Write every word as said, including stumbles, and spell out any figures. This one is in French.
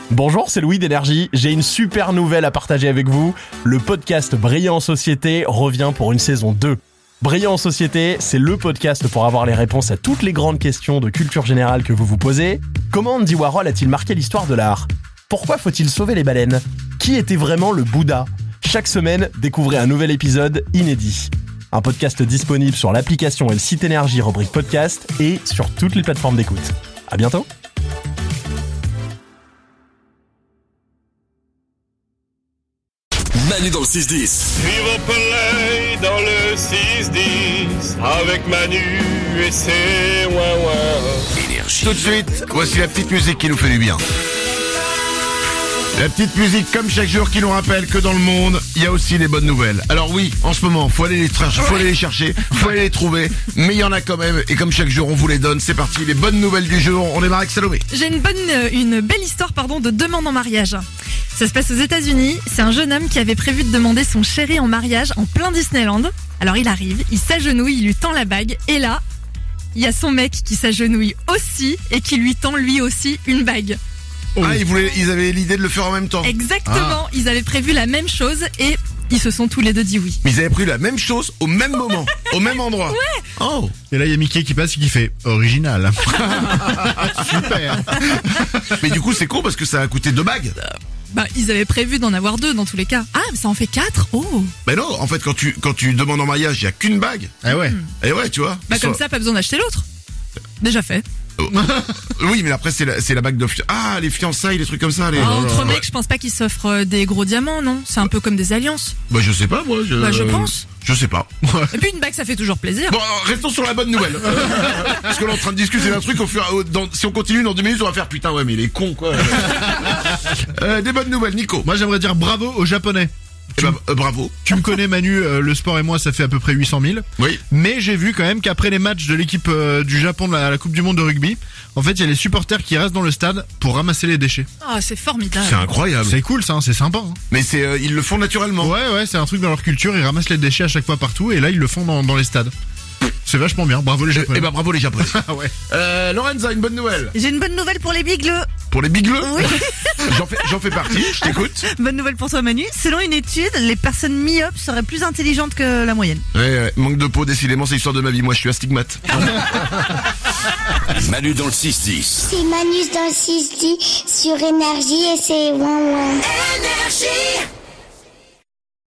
Bonjour, c'est Louis d'Énergie. J'ai une super nouvelle à partager avec vous. Le podcast Brillant en Société revient pour une saison deux. Brillant en Société, c'est le podcast pour avoir les réponses à toutes les grandes questions de culture générale que vous vous posez. Comment Andy Warhol a-t-il marqué l'histoire de l'art ? Pourquoi faut-il sauver les baleines ? Qui était vraiment le Bouddha ? Chaque semaine, découvrez un nouvel épisode inédit. Un podcast disponible sur l'application et le site Énergie rubrique podcast et sur toutes les plateformes d'écoute. À bientôt. Manu dans le six dix. Vivre Pelé dans le six dix avec Manu et ses ouin-ouin. Énergie. Tout de suite, voici la petite musique qui nous fait du bien. La petite musique comme chaque jour qui nous rappelle que dans le monde, il y a aussi les bonnes nouvelles. Alors oui, en ce moment, faut aller les tra- faut aller les chercher, faut aller les trouver, mais il y en a quand même, et comme chaque jour on vous les donne, c'est parti, les bonnes nouvelles du jour, on démarre avec Salomé. J'ai une bonne, une belle histoire, pardon, de demande en mariage. Ça se passe aux États-Unis. C'est un jeune homme qui avait prévu de demander son chéri en mariage en plein Disneyland. Alors il arrive, il s'agenouille, il lui tend la bague, et là, il y a son mec qui s'agenouille aussi et qui lui tend lui aussi une bague. Ah, ils voulaient, ils avaient l'idée de le faire en même temps. Exactement, Ah. ils avaient prévu la même chose et ils se sont tous les deux dit oui. Mais ils avaient pris la même chose au même moment, au même endroit. Ouais. Oh. Et là, il y a Mickey qui passe et qui fait original. Super. Mais du coup, c'est con parce que ça a coûté deux bagues. Bah, ils avaient prévu d'en avoir deux dans tous les cas. Ah, mais ça en fait quatre. Oh. Mais non, en fait, quand tu, quand tu demandes en mariage, il y a qu'une bague. Ah ouais. Et ouais, tu vois. Bah, comme Soit- ça, pas besoin d'acheter l'autre. Déjà fait. Oui, mais après, c'est la, c'est la bague de, fi- ah, les fiançailles, les trucs comme ça, les. Ah, entre mecs, je pense pas qu'ils s'offrent euh, des gros diamants, non. C'est un peu comme des alliances. Bah, je sais pas, moi. Je, Bah, je pense. Je sais pas. Et puis une bague, ça fait toujours plaisir. Bon, alors, restons sur la bonne nouvelle. Parce que là, on est en train de discuter d'un truc, au fur, au- dans, si on continue dans deux minutes, on va faire putain, ouais, mais il est con, quoi. euh, des bonnes nouvelles, Nico. Moi, j'aimerais dire bravo aux Japonais. Eh ben, euh, bravo. Tu me connais, Manu, euh, le sport et moi, ça fait à peu près huit cent mille. Oui. Mais j'ai vu quand même qu'après les matchs de l'équipe euh, du Japon de la, la Coupe du Monde de rugby, en fait, il y a les supporters qui restent dans le stade pour ramasser les déchets. Ah, c'est formidable. C'est incroyable. C'est cool, ça, hein, c'est sympa. Hein. Mais c'est, euh, ils le font naturellement. Ouais, ouais, c'est un truc dans leur culture. Ils ramassent les déchets à chaque fois partout, et là, ils le font dans, dans les stades. C'est vachement bien. Bravo les Eh Japonais. ben, bravo les Japonais. Ah ouais. euh, Lorenza, une bonne nouvelle. J'ai une bonne nouvelle pour les bigleux. Pour les bigleux. Oui. J'en fais, j'en fais partie, je t'écoute. Bonne nouvelle pour toi Manu. Selon une étude, les personnes myopes seraient plus intelligentes que la moyenne. Ouais, ouais, manque de peau, décidément, c'est l'histoire de ma vie. Moi, je suis astigmate. Manu dans le six dix. C'est Manus dans le six dix sur Énergie et c'est ouin ouin. Énergie.